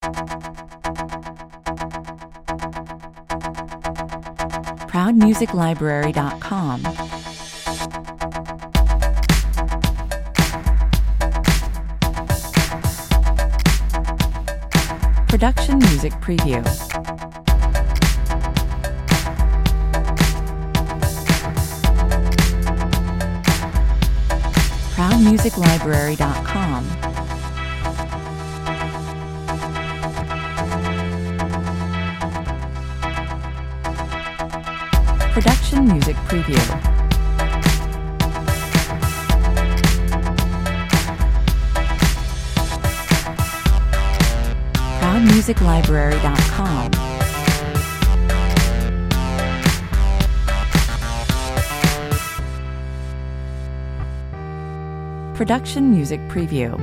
ProudMusicLibrary.com. Production Music Preview. ProudMusicLibrary.com. Production Music Preview. ProudMusicLibrary.com. Production Music Preview.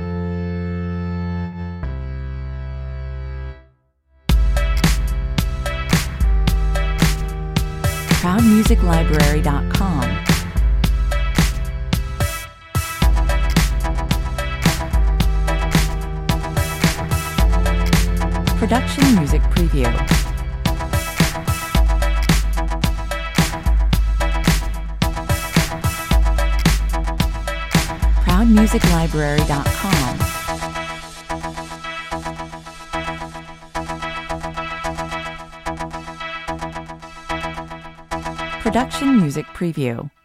ProudMusicLibrary.com. Production Music Preview. ProudMusicLibrary.com. Production Music Preview.